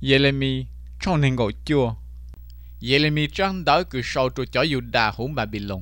Jeremy trong nên gọi chua Jeremy trang đỡ cứ sau cho chó Yuda hùng Babylon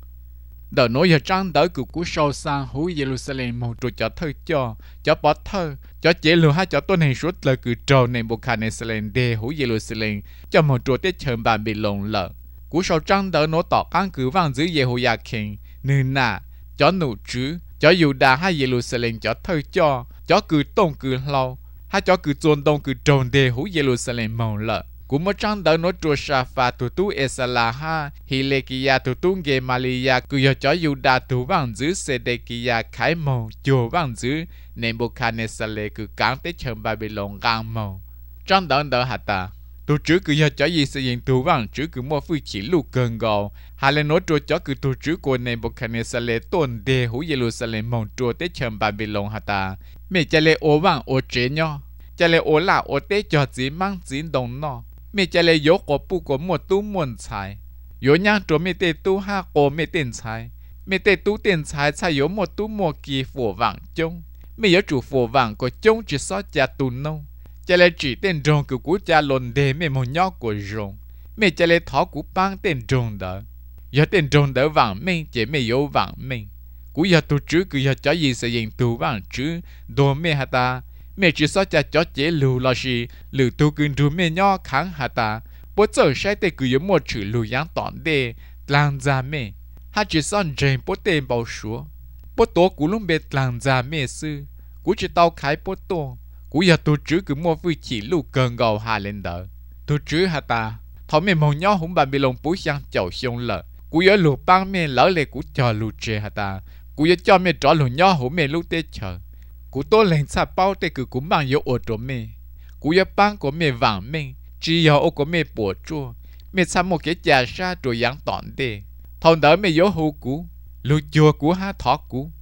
đỡ nói giờ trang đỡ cứ cú sau sang hú Jerusalem một cho thơ cho bỏ thơ cho chế lưu hai cho tôn hình suốt lời cứ trâu nên Nebuchadnezzar đề hú Jerusalem cho một chỗ tết chờ Babylon lợ cú sau trang đỡ nó tỏ căn cứ vang giữ Jehoiakim nên nà cho nụ chứ cho Yuda hai Jerusalem cho thơ cho cứ tông cứ lâu hai cho cứ tôn đông cứ trâu đề hú Jerusalem mong lợ cú một trang đỡ nó trôi sa pha tu tu Esalaha Hilekia tu tu Gemalia cứ cho Yuda tu vang giữ Sedekia khai mong chùa vang giữ Nebuchadnezzar cứ cán tới chừng Babylon gang mong trang đỡ hạt ta tu trước cứ cho gì xây dựng tu vang trước cứ mua phi chỉ lục gần gò hai lên nói trôi cho cứ tu trước của Nebuchadnezzar tôn đề hú Jerusalem mong trôi tới chừng Babylon hạt ta mẹ cha lê ô vang ô chế nhau cha lê ô là ô tế cho chỉ mang chỉ đồng nó mẹ cha lê yếu của bu của một tu muốn xài yếu nhang cho mẹ tê tu ha của mẹ tiền xài mẹ tê tu tiền xài xài yếu một tu một kỳ phổ vàng chung mẹ yếu chủ phổ vàng của chung chỉ so cha tu nông cha lê chỉ tên rồng của cú cha lồn đề mẹ một nhỏ của rồng mẹ cha lê thọ cú băng tên rồng đỡ yếu tên rồng đỡ vàng mình chỉ mẹ yếu vàng mình cú yếu tu chứ cứ yếu cho gì xây dựng tu vàng chứ đồ mẹ hả ta mẹ chỉ so cha cho chế lưu là gì lưu tu kinh tu mẹ nhỏ kháng hả ta bố giờ sai tê cứ yếu một chữ lưu yang tỏn đề lang ra mẹ ha chỉ so dền bố tên bảo số bố tổ cú luôn bê lang ra mẹ sư cú chỉ tao khai bố tổ cú giờ tu chứ cứ mua vui chỉ lưu cần gầu hà lên đỡ tu chứ hả ta thọ mẹ mong nhỏ hùng Babylon bố sang chậu xiông lợ cú yếu lưu băng mẹ lỡ lệ cú cho lưu chê hả ta cú yếu cho mẹ trọ lưu nhỏ hùng mẹ lưu tê chờ cú tôi lên xa bao tê cứ cú mang yếu ô tô mẹ cú yếu băng của mẹ vàng mẹ chỉ yếu ô của mẹ bổ chua mẹ xa một cái trà sa rồi yang tỏn tê thằng đỡ mẹ yếu hù cú lưu chua cú ha thọ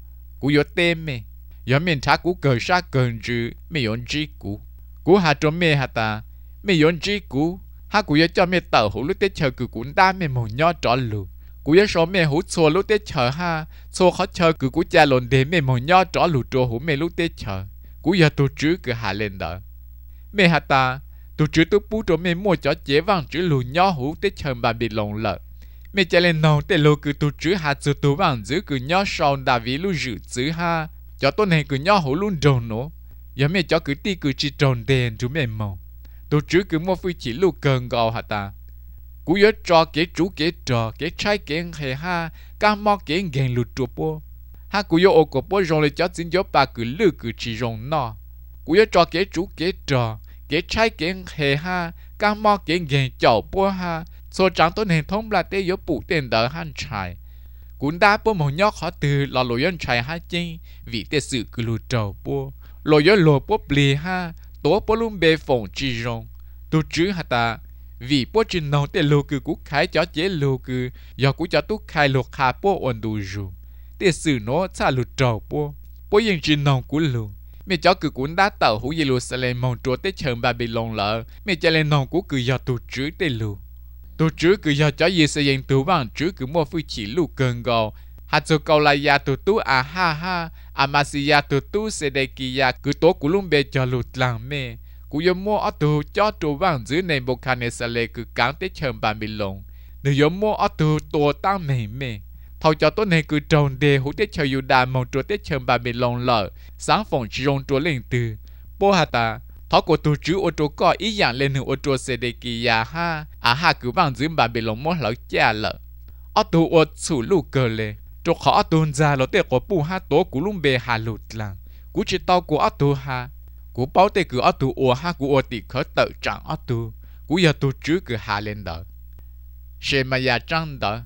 cú yếu tê mẹ yếu mẹ thả cú cờ sa cờ chữ mẹ yếu trí cú hà cho mẹ hà ta mẹ yếu trí cú ha cú yếu cho mẹ tờ hù lúc tê chờ cứ cú đa mẹ mong nhỏ trọ lưu cú yếu số mẹ hú xô lúc tết chờ ha xô khó chờ cứ cú cha lồn để mẹ mong nhỏ trọ lù trô hú mẹ lúc tết chờ cú yếu tu chứ cứ hạ lên đỡ mẹ hạ ta tu chứ tu bú trô mẹ mua cho chế vang chữ lù nhỏ hú tết chờ bà bị lồng lợ mẹ cha lên nông tê lô cứ tu chứ hạ chữ tu vang giữ cứ nhỏ sau đà ví lù dự chữ ha cho tôi này cứ nhỏ hú luôn trồn nó giờ mẹ cho cứ ti cứ chỉ trồn đèn chú mẹ mong tu chứ cứ mua phi chỉ lù cần gạo hạ ta cú yếu cho cái chú cái trò cái trái cái hệ ha cam mò cái ghen lụt chùa po ha cú yếu ô cổ po rong lấy cho xin gió bà cứ lư cứ chỉ rong nọ cú yếu cho cái chú cái trò cái trái cái hệ ha cam mò cái ghen chậu po ha số trắng tôi nên thông là tê yếu phụ tiền đỡ han trái cú đá po một nhóc khó từ lò lội yên trái ha chinh vì tê sự cứ lụt trầu po lội yếu lội po bì ha tố po luôn bê phồng chỉ rong tu chứ ha ta vì bố trình nông tê lô cư cú khai cho chế lô cư do cú cho tú khai lô khá bố ổn đủ rù tê sử nó xa lụt trầu bố yên trình nông cú lô mẹ cho cư cú đá tàu hú Jerusalem mong trô tê chờn Babylon lỡ mẹ cho lên nông cú cư do tu chứ tê lô tu chứ cư do cho gì xây dựng tu vang chứ cư mua phi chỉ lù cơn gò hạt cho cầu là ya tu tu à ha Amasia tu tu Sedekia cư tố cú luôn bê cho lụt làng mẹ cú yếu mua ở tù cho tù vang dưới nền Nebuchadnezzar cứ cán tới chờn Babylon nếu yếu mua ở tù tổ tăng mẹ thầu cho tôi này cứ trồng đề hữu tới chờ Yuda mong trốn tới chờn Babylon lợ sáng phòng chỉ rong trốn lên từ bố hà ta thọ của tù chứ ô tô có ý dạng lên ô tô Sedekia ha cứ vang dưới Babylon mua lỡ cha lợ ở tù ô chủ lù cờ lệ cho khó tù ra lỡ tới của bù ha tổ cú lung bề hà lụt làng cú chỉ tao của ở tù ha cú bảo tê cứ ở tù ua ha cú ua tì khởi tự trạng ở tù cú giờ tù chứ cứ hạ lên đỡ xe mà giờ trăng đỡ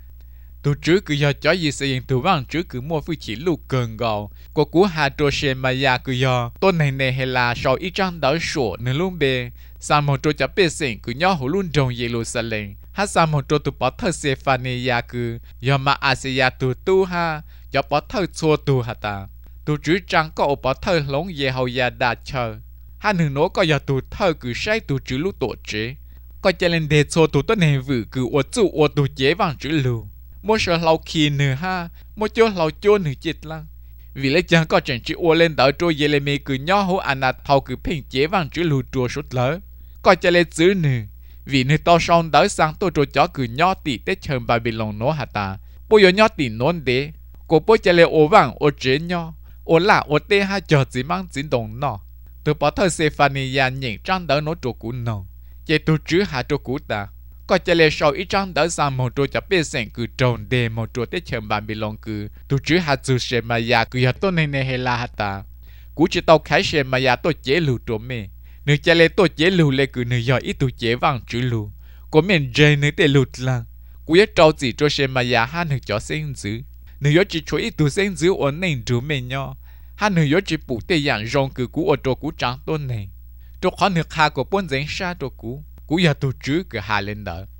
tù chứ cứ giờ cho gì xây dựng tù vang chứ cứ mua phi chỉ lù cần gạo của cú hạ trô xe mà giờ cứ giờ tôn này này hay là sau ít trăng đỡ sổ nên luôn bề sao một trô chấp bê sinh cứ nhỏ hồ luôn trồng Jerusalem ha sao một trô tù bỏ thơ Sephania cứ giờ mà Asia tù tu ha giờ bỏ thơ chua tù hả ta tu chứ chẳng có bỏ thơ lông về hậu gia đà chờ hai nửa nó có giờ tu thơ cứ sai tu chứ lúc tổ chế có cho lên đề số tu tốt này vừa cứ ô chu ô tu chế vàng chữ lưu mỗi sợ lâu khi nửa ha mỗi chỗ lâu chỗ nửa chết lăng vì lấy chẳng có chuyện chữ ô lên đỡ trôi Jeremy cứ nhỏ hố anh thâu cứ phình chế vàng chữ lưu trùa suốt lỡ coi cho lấy chữ nữ vì nữ to son đỡ sang tôi cho chó cứ nhỏ tỉ tết chờn Babylon nó hả ta bố yo nhỏ tỉ nón đế cô bố cho lấy ô vàng ô chế nhỏ ô lạ ô tê ha chờ chỉ mang chính đồng nọ tôi bỏ thơ Sephania nhìn trang đỡ nó cho cũ nọ vậy tôi chứ hạ cho cũ ta coi cho lấy sau ít trang đỡ sang một chỗ cho biết xem cứ tròn đề một chỗ tết chờn Babylon cứ tôi chứ hạ chú xem mà ya cứ ya tôi nên hay là hả ta cú chỉ tao khai xem mà ya tôi chế lù trộm mê nữ cha lê tôi chế lù lê cứ nữ giỏi ít tôi chế vàng chữ lù có mình dây nữ tê lụt là cú yết trâu chỉ cho xem mà ya hai nữ cho sinh dữ nữ giỏi chỉ cho ít tôi sinh dữ ổn nên trú mê nhau hai nữ giỏi chỉ bù tê dạng rong cứ cú ở chỗ cú trắng tôn này chỗ khó nữ khai của bốn giấy xa chỗ cú ya tôi chứ cứ hà lên đỡ